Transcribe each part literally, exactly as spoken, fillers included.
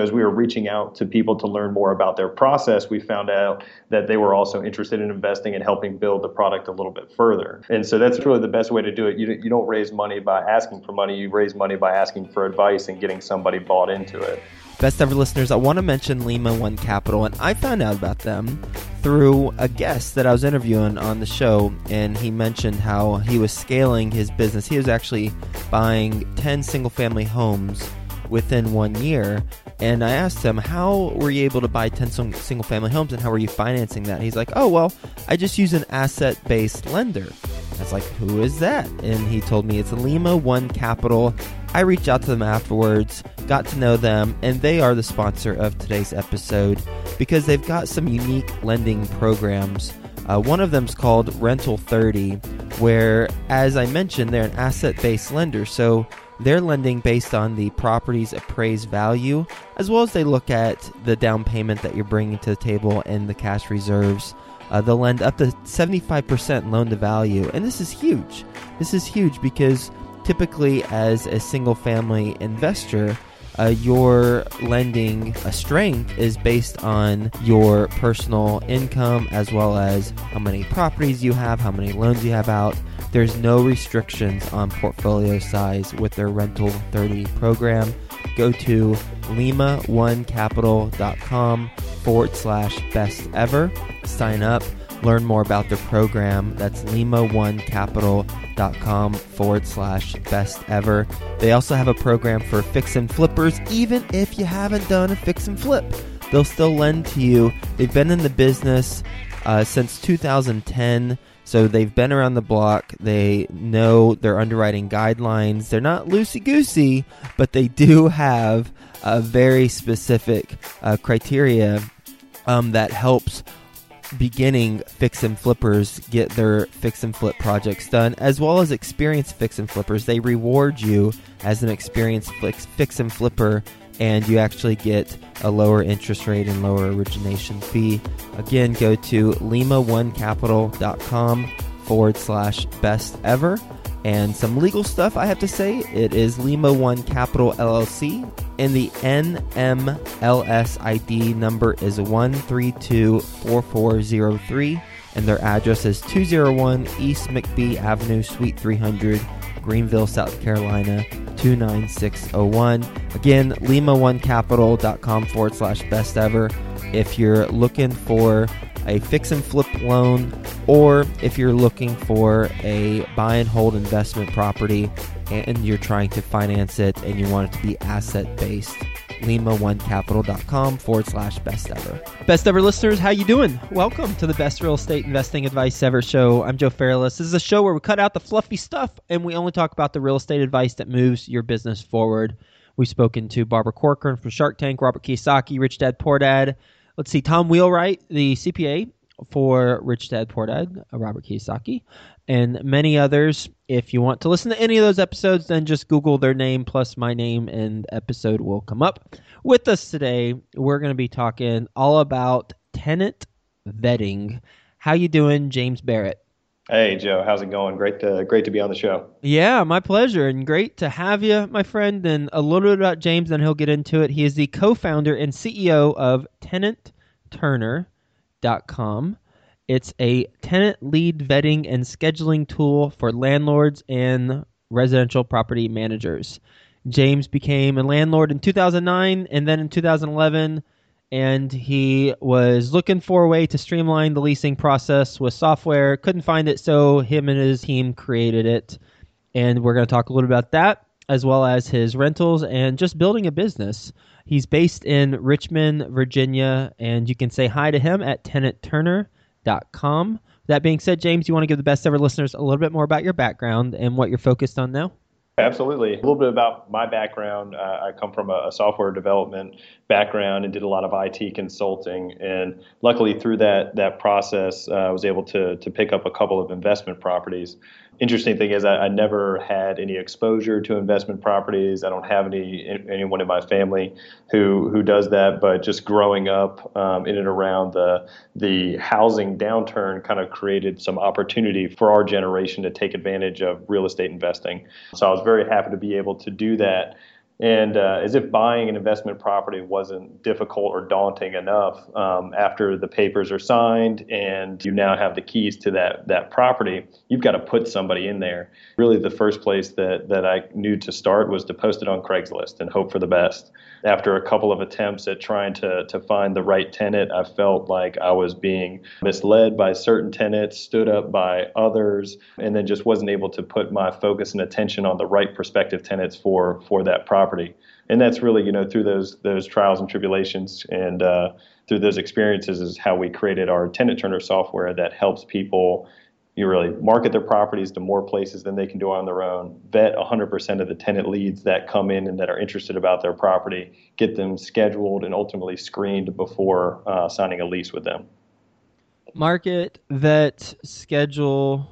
As we were reaching out to people to learn more about their process, we found out that they were also interested in investing and helping build the product a little bit further. And so that's really the best way to do it. You, you don't raise money by asking for money. You raise money by asking for advice and getting somebody bought into it. Best ever listeners, I want to mention Lima One Capital, and I found out about them through a guest that I was interviewing on the show, and he mentioned how he was scaling his business. He was actually buying ten single-family homes within one year, and I asked him, how were you able to buy ten single-family homes, and how were you financing that? He's like, oh, well, I just use an asset-based lender. I was like, who is that? And he told me it's Lima One Capital. I reached out to them afterwards, got to know them, and they are the sponsor of today's episode because they've got some unique lending programs. Uh, one of them is called Rental thirty, where, as I mentioned, they're an asset-based lender. So they're lending based on the property's appraised value, as well as they look at the down payment that you're bringing to the table and the cash reserves. Uh, they'll lend up to seventy-five percent loan to value. And this is huge. This is huge because typically as a single family investor, uh, your lending uh, strength is based on your personal income as well as how many properties you have, how many loans you have out. There's no restrictions on portfolio size with their Rental thirty program. Go to lima one capital dot com forward slash best ever. Sign up, learn more about their program. That's lima one capital dot com forward slash best ever. They also have a program for fix and flippers. Even if you haven't done a fix and flip, they'll still lend to you. They've been in the business uh, since two thousand ten. So they've been around the block. They know their underwriting guidelines. They're not loosey-goosey, but they do have a very specific uh, criteria um, that helps beginning fix and flippers get their fix and flip projects done, as well as experienced fix and flippers. They reward you as an experienced fix, fix and flipper, and you actually get a lower interest rate and lower origination fee. Again, go to lima one capital dot com forward slash best ever. And some legal stuff I have to say, it is Lima One Capital L L C, and the N M L S I D number is one three two four four zero three, and their address is two oh one East McBee Avenue, Suite three hundred, Greenville, South Carolina, two nine six oh one. Again, lima one capital dot com forward slash best ever. If you're looking for a fix and flip loan, or if you're looking for a buy and hold investment property and you're trying to finance it and you want it to be asset based, lima one capital dot com forward slash best ever. Best ever listeners, how you doing? Welcome to the Best Real Estate Investing Advice Ever show. I'm Joe Fairless. This is a show where we cut out the fluffy stuff and we only talk about the real estate advice that moves your business forward. We've spoken to Barbara Corcoran from Shark Tank, Robert Kiyosaki, Rich Dad Poor Dad. Let's see, Tom Wheelwright, the C P A for Rich Dad Poor Dad, Robert Kiyosaki, and many others. If you want to listen to any of those episodes, then just Google their name plus my name and episode will come up. With us today, we're going to be talking all about tenant vetting. How you doing, James Barrett? Hey, Joe. How's it going? Great to great to be on the show. Yeah, my pleasure, and great to have you, my friend. And a little bit about James, then he'll get into it. He is the co-founder and C E O of tenant turner dot com. It's a tenant lead vetting and scheduling tool for landlords and residential property managers. James became a landlord in two thousand nine and then in two thousand eleven, and he was looking for a way to streamline the leasing process with software. Couldn't find it, so him and his team created it. And we're going to talk a little about that, as well as his rentals and just building a business. He's based in Richmond, Virginia, and you can say hi to him at tenant turner dot com. That being said, James, you want to give the best ever listeners a little bit more about your background and what you're focused on now? Absolutely. A little bit about my background. Uh, I come from a, a software development background and did a lot of I T consulting. And luckily through that that process, uh, I was able to to pick up a couple of investment properties. Interesting thing is I, I never had any exposure to investment properties. I don't have any anyone in my family who who does that. But just growing up um, in and around the the housing downturn kind of created some opportunity for our generation to take advantage of real estate investing. So I was very happy to be able to do that. And uh, as if buying an investment property wasn't difficult or daunting enough, um, after the papers are signed and you now have the keys to that that property, you've got to put somebody in there. Really, the first place that that I knew to start was to post it on Craigslist and hope for the best. After a couple of attempts at trying to to find the right tenant, I felt like I was being misled by certain tenants, stood up by others, and then just wasn't able to put my focus and attention on the right prospective tenants for for that property. And that's really, you know, through those those trials and tribulations and uh, through those experiences is how we created our tenant turner software that helps people you really market their properties to more places than they can do on their own, vet one hundred percent of the tenant leads that come in and that are interested about their property, get them scheduled and ultimately screened before uh, signing a lease with them. Market, vet, schedule,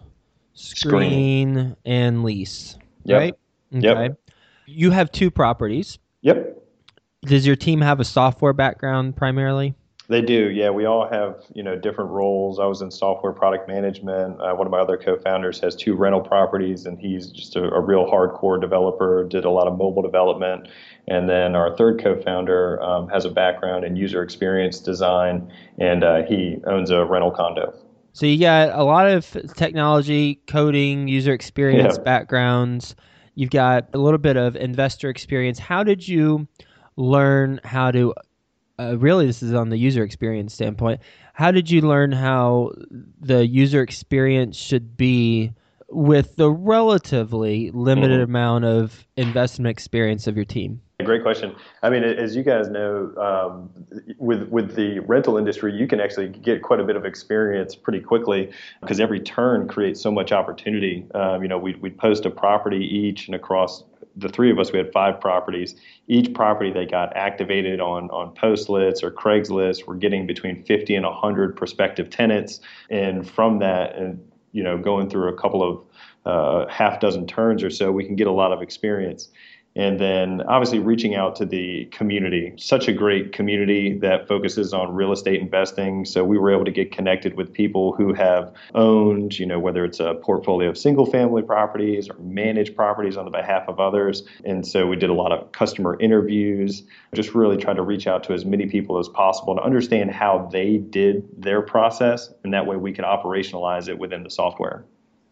screen, screen. and lease, yep. right? Okay. Yep. You have two properties. Yep. Does your team have a software background primarily? They do, yeah. We all have, you know, different roles. I was in software product management. Uh, one of my other co-founders has two rental properties, and he's just a, a real hardcore developer, did a lot of mobile development. And then our third co-founder um, has a background in user experience design, and uh, he owns a rental condo. So you got a lot of technology, coding, user experience yeah. backgrounds. You've got a little bit of investor experience. How did you learn how to Uh, really, this is on the user experience standpoint. How did you learn how the user experience should be with the relatively limited mm-hmm. amount of investment experience of your team? Great question. I mean, as you guys know, um, with with the rental industry, you can actually get quite a bit of experience pretty quickly because every turn creates so much opportunity. Um, you know, we we'd post a property each, and across the three of us, we had five properties. Each property that got activated on on Postlets or Craigslist, we're getting between fifty and one hundred prospective tenants, and from that, and you know, going through a couple of uh, half dozen turns or so, we can get a lot of experience. And then obviously reaching out to the community, such a great community that focuses on real estate investing. So we were able to get connected with people who have owned, you know, whether it's a portfolio of single family properties or managed properties on the behalf of others. And so we did a lot of customer interviews, just really tried to reach out to as many people as possible to understand how they did their process. And that way we can operationalize it within the software.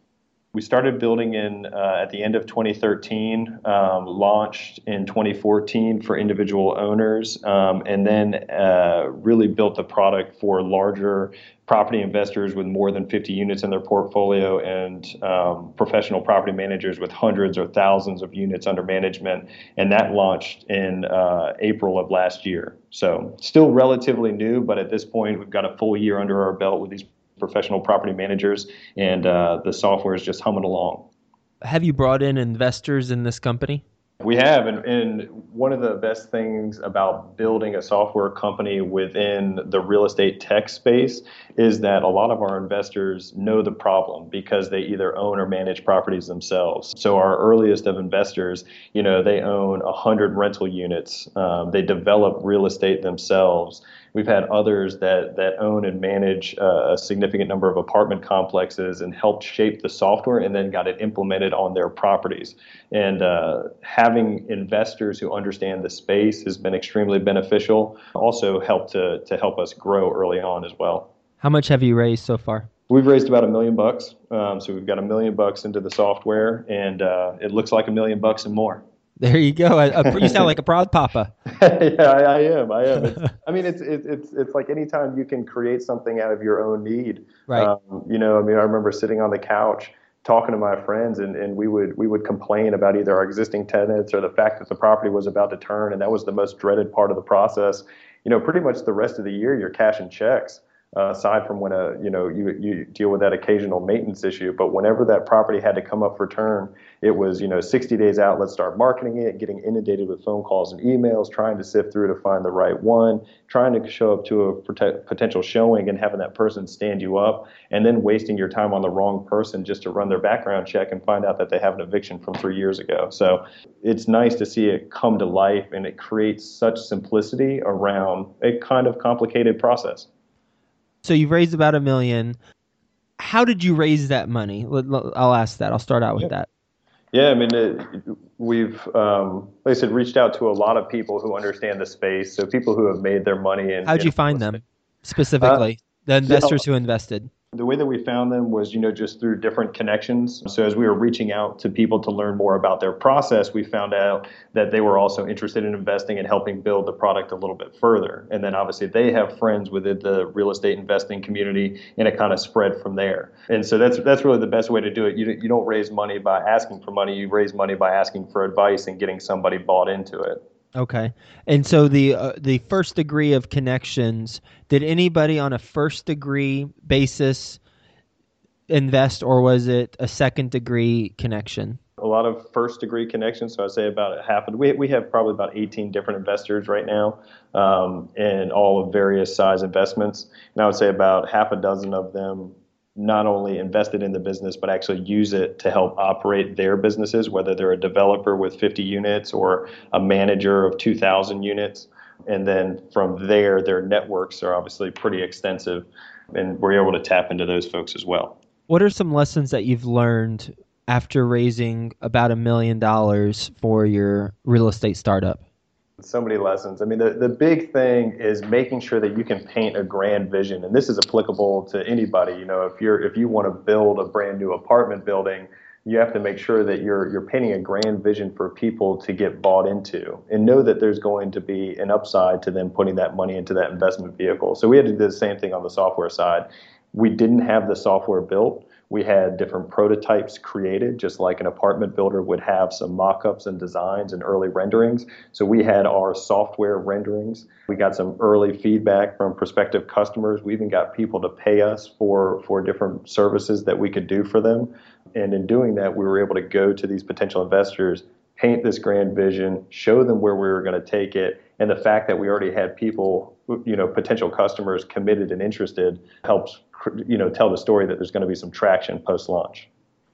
We started building in uh, at the end of twenty thirteen, um, launched in twenty fourteen for individual owners, um, and then uh, really built the product for larger property investors with more than fifty units in their portfolio and um, professional property managers with hundreds or thousands of units under management. And that launched in uh, April of last year. So still relatively new, but at this point, we've got a full year under our belt with these professional property managers, and uh, the software is just humming along. Have you brought in investors in this company? We have, and, and one of the best things about building a software company within the real estate tech space is that a lot of our investors know the problem because they either own or manage properties themselves. So our earliest of investors, you know, they own one hundred rental units. Um, they develop real estate themselves. We've had others that that own and manage uh, a significant number of apartment complexes and helped shape the software and then got it implemented on their properties. And uh, having investors who understand the space has been extremely beneficial. Also helped to to help us grow early on as well. How much have you raised so far? We've raised about a million bucks. Um, so we've got a million bucks into the software, and uh, it looks like a million bucks and more. There you go. A, a, you sound like a proud papa. yeah, I, I am. I am. It's, I mean, it's it, it's it's like anytime you can create something out of your own need. Right. Um, you know, I mean, I remember sitting on the couch talking to my friends, and, and we would we would complain about either our existing tenants or the fact that the property was about to turn, and that was the most dreaded part of the process. You know, pretty much the rest of the year, you're cashing checks. Uh, aside from when a you know you you deal with that occasional maintenance issue, but whenever that property had to come up for turn, it was you know sixty days out. Let's start marketing it, getting inundated with phone calls and emails, trying to sift through to find the right one, trying to show up to a prote- potential showing and having that person stand you up, and then wasting your time on the wrong person just to run their background check and find out that they have an eviction from three years ago. So it's nice to see it come to life, and it creates such simplicity around a kind of complicated process. So you've raised about a million. How did you raise that money? I'll ask that. I'll start out with yeah. that. Yeah, I mean, it, we've, um, like I said, reached out to a lot of people who understand the space. So people who have made their money in, How'd in you real find estate. them Uh, specifically? The yeah, investors who invested. the way that we found them was, you know, just through different connections. So as we were reaching out to people to learn more about their process, we found out that they were also interested in investing and helping build the product a little bit further. And then obviously they have friends within the real estate investing community, and it kind of spread from there. And so that's that's really the best way to do it. You you don't raise money by asking for money. You raise money by asking for advice and getting somebody bought into it. Okay. And so the uh, the first degree of connections, did anybody on a first degree basis invest, or was it a second degree connection? A lot of first degree connections. So I'd say about half of we we have probably about eighteen different investors right now, um, in all of various size investments. And I would say about half a dozen of them not only invested in the business but actually use it to help operate their businesses, whether they're a developer with fifty units or a manager of two thousand units. And then from there, their networks are obviously pretty extensive, and we're able to tap into those folks as well. What are some lessons that you've learned after raising about a million dollars for your real estate startup? So many lessons. I mean, the, the big thing is making sure that you can paint a grand vision. And this is applicable to anybody. You know, if you're if you want to build a brand new apartment building, you have to make sure that you're you're painting a grand vision for people to get bought into and know that there's going to be an upside to them putting that money into that investment vehicle. So we had to do the same thing on the software side. We didn't have the software built. We had different prototypes created, just like an apartment builder would have some mock-ups and designs and early renderings. So we had our software renderings. We got some early feedback from prospective customers. We even got people to pay us for, for different services that we could do for them. And in doing that, we were able to go to these potential investors, paint this grand vision, show them where we were going to take it. And the fact that we already had people, you know, potential customers committed and interested helps, you know, tell the story that there's going to be some traction post-launch.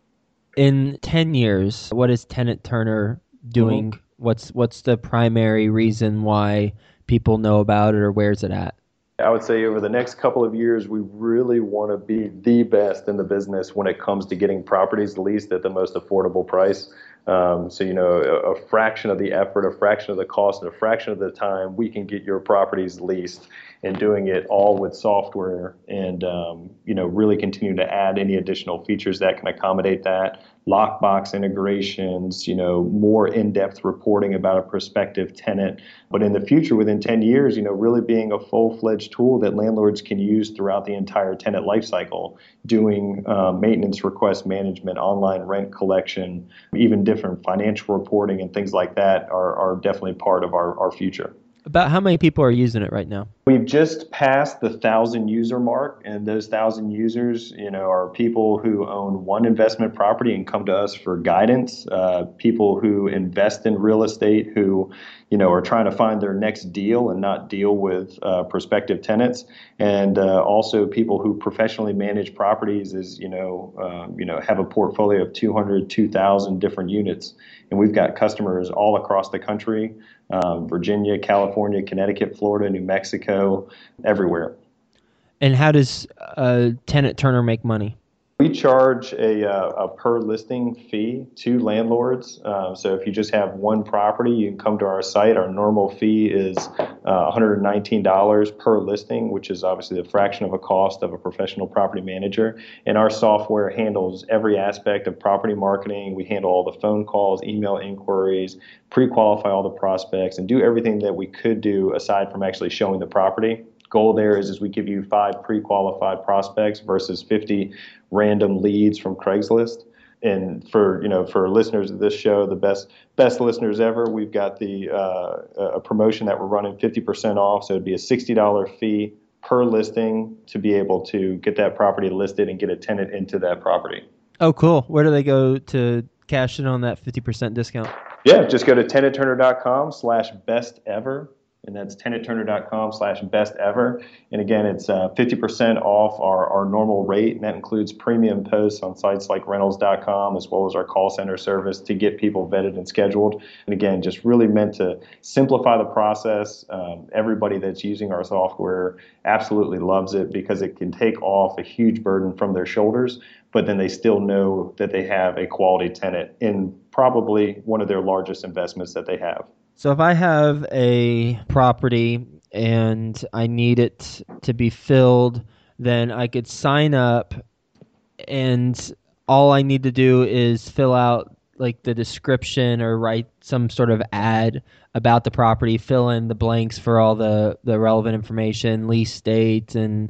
In ten years, what is Tenant Turner doing? Mm-hmm. What's what's the primary reason why people know about it, or where's it at? I would say over the next couple of years, we really want to be the best in the business when it comes to getting properties leased at the most affordable price. Um, so, you know, a, a fraction of the effort, a fraction of the cost, and a fraction of the time, we can get your properties leased, and doing it all with software, and, um, you know, really continue to add any additional features that can accommodate that. Lockbox integrations, you know, more in-depth reporting about a prospective tenant. But in the future, within ten years, you know, really being a full-fledged tool that landlords can use throughout the entire tenant lifecycle, doing uh, maintenance request management, online rent collection, even different financial reporting and things like that are, are definitely part of our, our future. About how many people are using it right now? We've just passed the thousand user mark, and those thousand users, you know, are people who own one investment property and come to us for guidance. Uh, people who invest in real estate, who, you know, are trying to find their next deal and not deal with uh, prospective tenants, and uh, also people who professionally manage properties, is you know, um, you know, have a portfolio of two hundred, two thousand different units, and we've got customers all across the country. Um, Virginia, California, Connecticut, Florida, New Mexico, everywhere. And how does uh, Tenant Turner make money? We charge a, uh, a per listing fee to landlords. Uh, so if you just have one property, you can come to our site. Our normal fee is uh, one hundred nineteen dollars per listing, which is obviously a fraction of a cost of a professional property manager. And our software handles every aspect of property marketing. We handle all the phone calls, email inquiries, pre-qualify all the prospects, and do everything that we could do aside from actually showing the property. Goal there is, is we give you five pre-qualified prospects versus fifty random leads from Craigslist. And for you know for listeners of this show, the best best listeners ever, we've got the uh, a promotion that we're running fifty percent off. So it'd be a sixty dollars fee per listing to be able to get that property listed and get a tenant into that property. Oh, cool. Where do they go to cash in on that fifty percent discount? Yeah, just go to tenant turner dot com slash best ever. And that's tenant turner dot com slash best ever. And again, it's uh, fifty percent off our, our normal rate. And that includes premium posts on sites like rentals dot com, as well as our call center service to get people vetted and scheduled. And again, just really meant to simplify the process. Um, everybody that's using our software absolutely loves it because it can take off a huge burden from their shoulders, but then they still know that they have a quality tenant in probably one of their largest investments that they have. So if I have a property and I need it to be filled, then I could sign up and all I need to do is fill out like the description or write some sort of ad about the property, fill in the blanks for all the, the relevant information, lease date and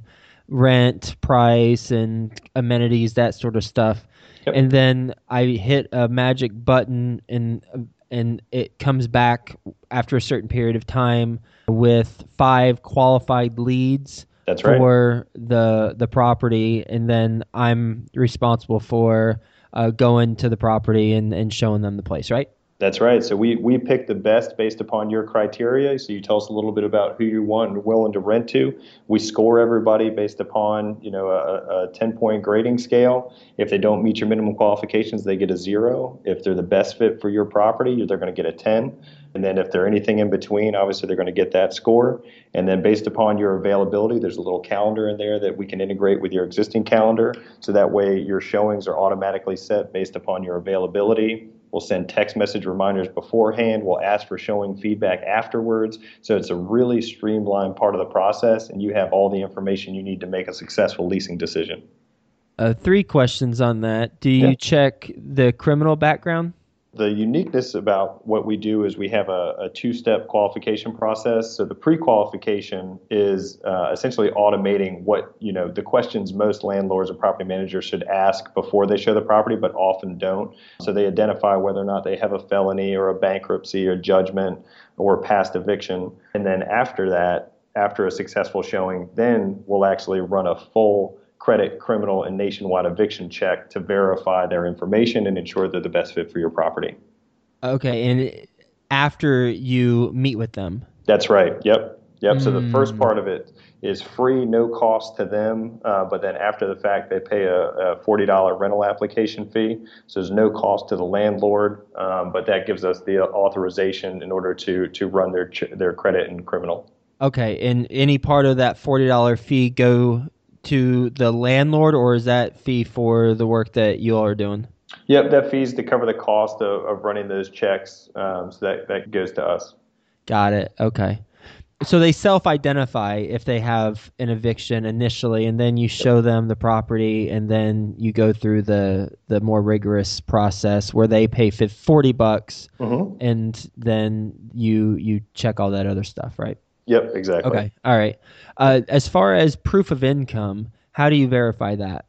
rent, price and amenities, that sort of stuff. Yep. And then I hit a magic button and and it comes back after a certain period of time with five qualified leads. That's right. For the the property, and then I'm responsible for uh, going to the property and, and showing them the place, right? That's right. So we, we pick the best based upon your criteria. So you tell us a little bit about who you want and willing to rent to. We score everybody based upon, you know, a, a ten-point grading scale. If they don't meet your minimum qualifications, they get a zero. If they're the best fit for your property, they're going to get a ten. And then if they're anything in between, obviously they're going to get that score. And then based upon your availability, there's a little calendar in there that we can integrate with your existing calendar. So that way your showings are automatically set based upon your availability. We'll send text message reminders beforehand. We'll ask for showing feedback afterwards. So it's a really streamlined part of the process, and you have all the information you need to make a successful leasing decision. Uh, three questions on that. Do you yeah. check the criminal background? The uniqueness about what we do is we have a, a two-step qualification process. So the pre-qualification is uh, essentially automating what, you know, the questions most landlords and property managers should ask before they show the property, but often don't. So they identify whether or not they have a felony or a bankruptcy or judgment or past eviction. And then after that, after a successful showing, then we'll actually run a full credit, criminal, and nationwide eviction check to verify their information and ensure they're the best fit for your property. Okay, and after you meet with them? That's right. Yep. Yep. Mm. So the first part of it is free, no cost to them, uh, but then after the fact, they pay a, a forty dollars rental application fee. So there's no cost to the landlord, um, but that gives us the authorization in order to to run their their credit and criminal. Okay, and any part of that forty dollars fee go to the landlord, or is that fee for the work that you all are doing? Yep, that fee is to cover the cost of, of running those checks, um, so that, that goes to us. Got it. Okay. So they self-identify if they have an eviction initially, and then you show them the property, and then you go through the, the more rigorous process where they pay forty bucks, mm-hmm. and then you you check all that other stuff, right? Yep, exactly. Okay, all right. Uh, as far as proof of income, how do you verify that?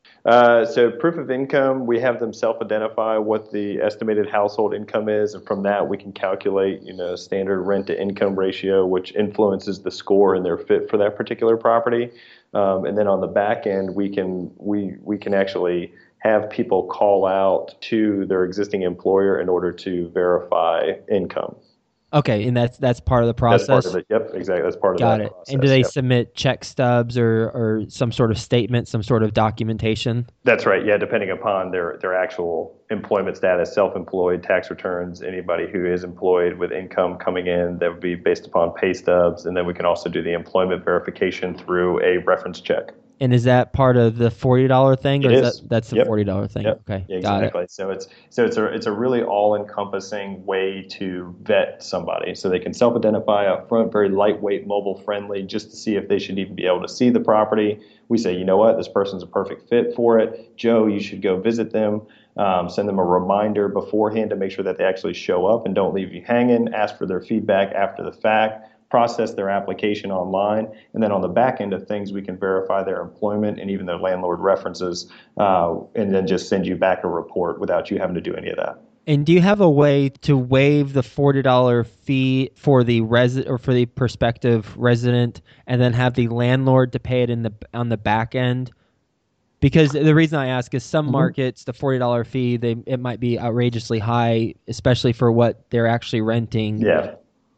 Uh, so proof of income, we have them self-identify what the estimated household income is, and from that we can calculate, you know, standard rent-to-income ratio, which influences the score and their fit for that particular property. Um, and then on the back end, we can we we can actually have people call out to their existing employer in order to verify income. Okay, and that's that's part of the process? That's part of it. Yep, exactly. That's part of Got that it. process. And do they yep. submit check stubs or, or some sort of statement, some sort of documentation? That's right. Yeah, depending upon their, their actual employment status, self-employed, tax returns, anybody who is employed with income coming in, that would be based upon pay stubs. And then we can also do the employment verification through a reference check. And is that part of the forty dollars thing, or it is is. That, that's the yep. forty dollars thing? Yep. Okay, yeah, got exactly. it. So it's so it's a it's a really all-encompassing way to vet somebody, so they can self-identify up front, very lightweight, mobile-friendly, just to see if they should even be able to see the property. We say, you know what, this person's a perfect fit for it. Joe, you should go visit them. Um, send them a reminder beforehand to make sure that they actually show up and don't leave you hanging. Ask for their feedback after the fact. Process their application online, and then on the back end of things, we can verify their employment and even their landlord references, uh, and then just send you back a report without you having to do any of that. And do you have a way to waive the forty dollars fee for the resi- or for the prospective resident, and then have the landlord to pay it in the on the back end? Because the reason I ask is some mm-hmm. markets, the forty dollars fee, they it might be outrageously high, especially for what they're actually renting. Yeah.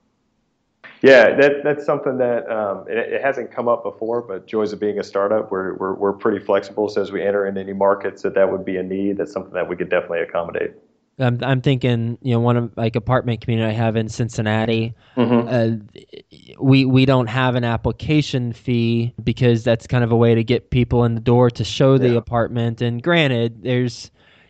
Yeah, that that's something that um, it, it hasn't come up before, but joys of being a startup, we're we're we're pretty flexible. So as we enter into any markets that that would be a need, that's something that we could definitely accommodate. I'm I'm thinking, you know, one of like apartment community I have in Cincinnati, mm-hmm. uh, we we don't have an application fee because that's kind of a way to get people in the door to show the yeah. apartment. And granted, there's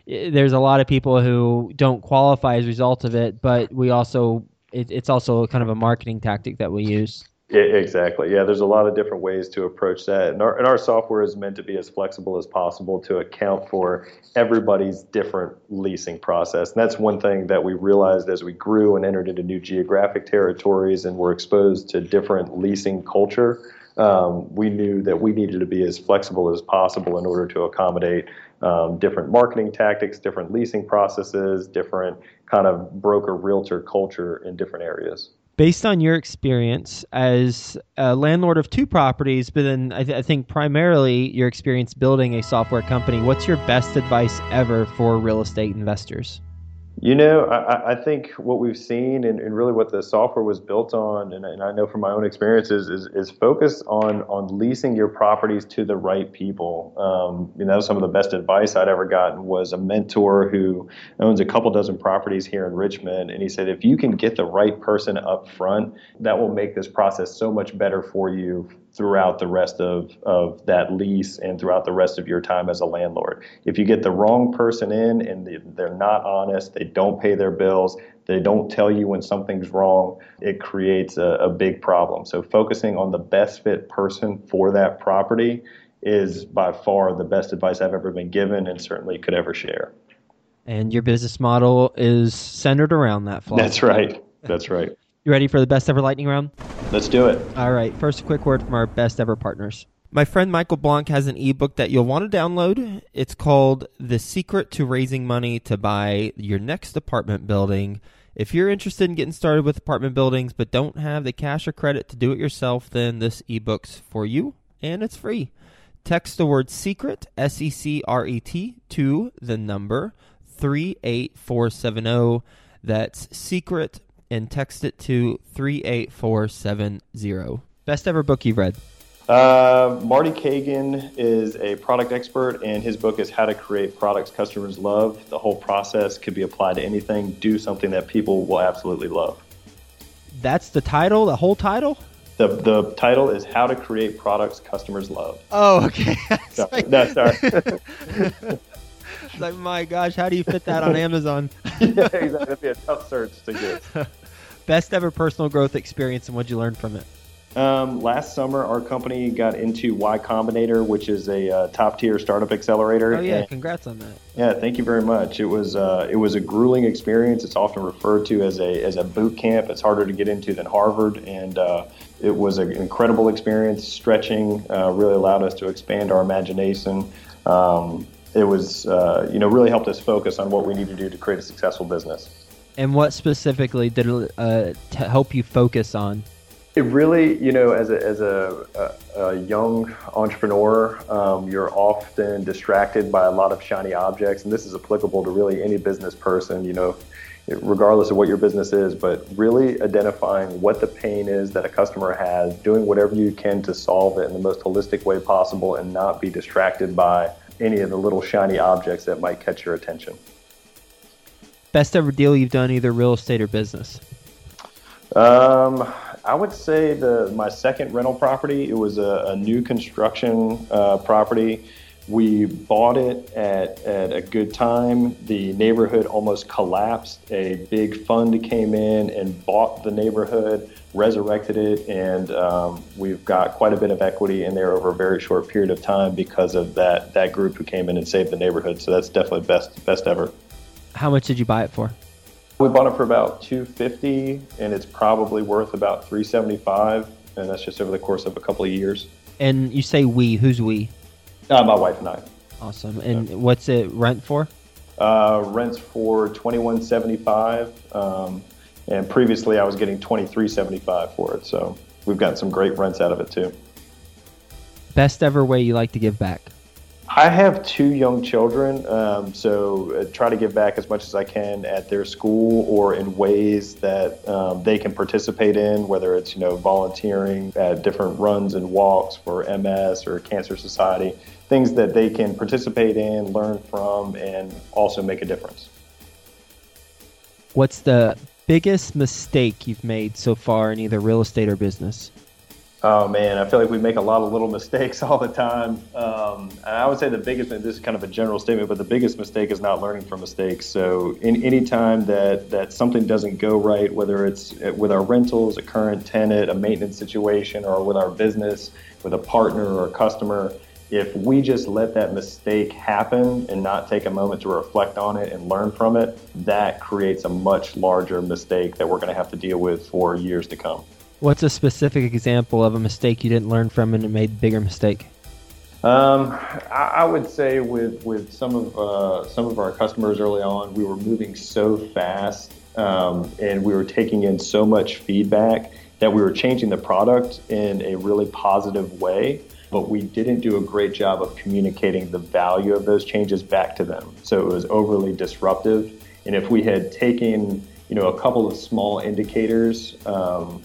there's a lot of people who don't qualify as a result of it, but we also it, it's also kind of a marketing tactic that we use. Yeah, exactly. Yeah, there's a lot of different ways to approach that. And our, and our software is meant to be as flexible as possible to account for everybody's different leasing process. And that's one thing that we realized as we grew and entered into new geographic territories and were exposed to different leasing culture. Um, we knew that we needed to be as flexible as possible in order to accommodate um, different marketing tactics, different leasing processes, different kind of broker realtor culture in different areas. Based on your experience as a landlord of two properties, but then I, th- I think primarily your experience building a software company, what's your best advice ever for real estate investors? You know, I, I think what we've seen and, and really what the software was built on, and, and I know from my own experiences, is, is focus on on leasing your properties to the right people. Um, you know, some of the best advice I'd ever gotten was a mentor who owns a couple dozen properties here in Richmond, and he said, if you can get the right person up front, that will make this process so much better for you throughout the rest of, of that lease and throughout the rest of your time as a landlord. If you get the wrong person in and they, they're not honest, they don't pay their bills, they don't tell you when something's wrong, it creates a, a big problem. So focusing on the best fit person for that property is by far the best advice I've ever been given and certainly could ever share. And your business model is centered around that philosophy. That's right. That's right. You ready for the best ever lightning round? Let's do it. All right. First, a quick word from our best ever partners. My friend Michael Blanc has an ebook that you'll want to download. It's called The Secret to Raising Money to Buy Your Next Apartment Building. If you're interested in getting started with apartment buildings but don't have the cash or credit to do it yourself, then this ebook's for you, and it's free. Text the word SECRET, S E C R E T, to the number three eight four seven zero. That's SECRET, and text it to three eight four seven zero. Best ever book you've read? Uh, Marty Kagan is a product expert, and his book is How to Create Products Customers Love. The whole process could be applied to anything. Do something that people will absolutely love. That's the title, the whole title? The the title is How to Create Products Customers Love. Oh, okay. No, no, sorry. It's like, my gosh, how do you fit that on Amazon? Yeah, exactly. That'd be a tough search to get. Best ever personal growth experience, and what'd you learn from it? Um, last summer, our company got into Y Combinator, which is a uh, top-tier startup accelerator. Oh, yeah. And, congrats on that. yeah, thank you very much. It was uh, it was a grueling experience. It's often referred to as a as a boot camp. It's harder to get into than Harvard, and uh, it was an incredible experience. Stretching uh, really allowed us to expand our imagination. Um, it was uh, you know really helped us focus on what we need to do to create a successful business. And what specifically did it uh, to help you focus on? It really, you know, as a as a, a, a young entrepreneur, um, you're often distracted by a lot of shiny objects, and this is applicable to really any business person, you know, regardless of what your business is, but really identifying what the pain is that a customer has, doing whatever you can to solve it in the most holistic way possible, and not be distracted by any of the little shiny objects that might catch your attention. Best ever deal you've done, either real estate or business? Um, I would say the my second rental property, it was a, a new construction uh, property. We bought it at, at a good time. The neighborhood almost collapsed. A big fund came in and bought the neighborhood, resurrected it, and um, we've got quite a bit of equity in there over a very short period of time because of that that group who came in and saved the neighborhood. So that's definitely best best ever. How much did you buy it for? We bought it for about two hundred fifty dollars, and it's probably worth about three hundred seventy-five dollars, and that's just over the course of a couple of years. And you say we, who's we? Uh, my wife and I. Awesome. And yeah. What's it rent for? Uh, rents for twenty-one seventy-five, um, and previously I was getting twenty-three seventy-five for it, so we've gotten some great rents out of it too. Best ever way you like to give back? I have two young children, um, so I try to give back as much as I can at their school or in ways that um, they can participate in, whether it's, you know, volunteering at different runs and walks for M S or Cancer Society, things that they can participate in, learn from, and also make a difference. What's the biggest mistake you've made so far in either real estate or business? Oh man, I feel like we make a lot of little mistakes all the time. Um, and I would say the biggest, and this is kind of a general statement, but the biggest mistake is not learning from mistakes. So in any time that, that something doesn't go right, whether it's with our rentals, a current tenant, a maintenance situation, or with our business, with a partner or a customer, if we just let that mistake happen and not take a moment to reflect on it and learn from it, that creates a much larger mistake that we're going to have to deal with for years to come. What's a specific example of a mistake you didn't learn from and it made a bigger mistake? Um, I, I would say with with some of uh, some of our customers early on, we were moving so fast um, and we were taking in so much feedback that we were changing the product in a really positive way, but we didn't do a great job of communicating the value of those changes back to them. So it was overly disruptive. And if we had taken, you know, a couple of small indicators, um,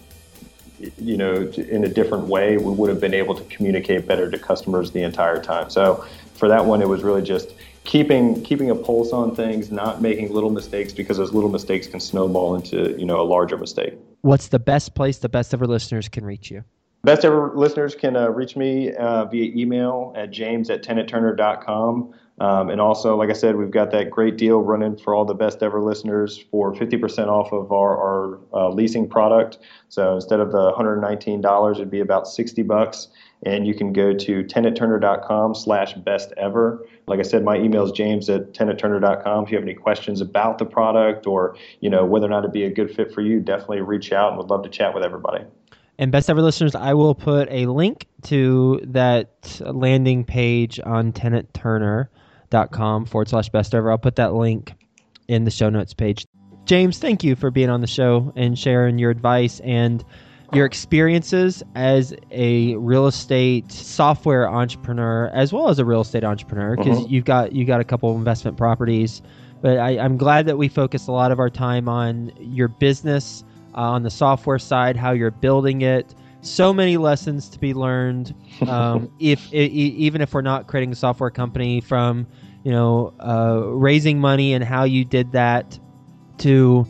you know, in a different way, we would have been able to communicate better to customers the entire time. So for that one, it was really just keeping keeping a pulse on things, not making little mistakes, because those little mistakes can snowball into, you know, a larger mistake. What's the best place the Best Ever listeners can reach you? Best Ever listeners can uh, reach me uh, via email at james at tenant turner dot com. Um, and also, like I said, we've got that great deal running for all the Best Ever listeners for fifty percent off of our, our uh, leasing product. So instead of the one hundred nineteen dollars, it'd be about sixty bucks. And you can go to tenant turner dot com slash best ever. Like I said, my email is james at tenant turner dot com. If you have any questions about the product or, you know, whether or not it'd be a good fit for you, definitely reach out and would love to chat with everybody. And Best Ever listeners, I will put a link to that landing page on tenant turner dot com forward slash best ever. I'll put that link in the show notes page. James, thank you for being on the show and sharing your advice and your experiences as a real estate software entrepreneur, as well as a real estate entrepreneur, because mm-hmm. you've got you got a couple of investment properties. But I, I'm glad that we focused a lot of our time on your business, uh, on the software side, how you're building it. So many lessons to be learned. Um, if it, even if we're not creating a software company, from you know uh, raising money and how you did that, to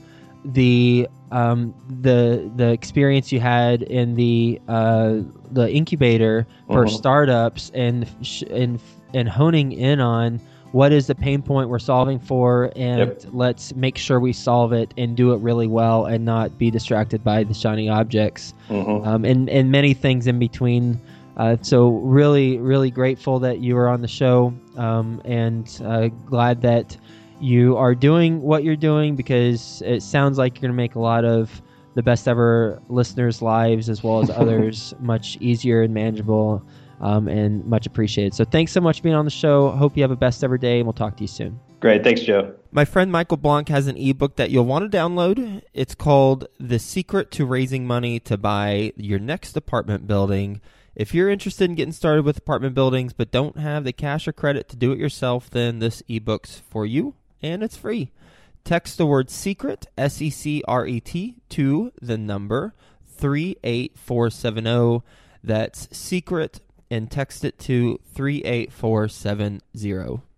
the um, the the experience you had in the uh, the incubator for uh-huh. startups, and and and honing in on what is the pain point we're solving for, and yep. let's make sure we solve it and do it really well and not be distracted by the shiny objects, mm-hmm. um, and, and many things in between. Uh, so really, really grateful that you were on the show, um, and uh, glad that you are doing what you're doing, because it sounds like you're going to make a lot of the Best Ever listeners' lives, as well as others, much easier and manageable. Um, and much appreciated. So thanks so much for being on the show. Hope you have a best ever day, and we'll talk to you soon. Great. Thanks, Joe. My friend Michael Blank has an ebook that you'll want to download. It's called The Secret to Raising Money to Buy Your Next Apartment Building. If you're interested in getting started with apartment buildings but don't have the cash or credit to do it yourself, then this ebook's for you, and it's free. Text the word SECRET, S E C R E T, to the number three eight four seven zero. That's SECRET, and text it to three eight four seven zero.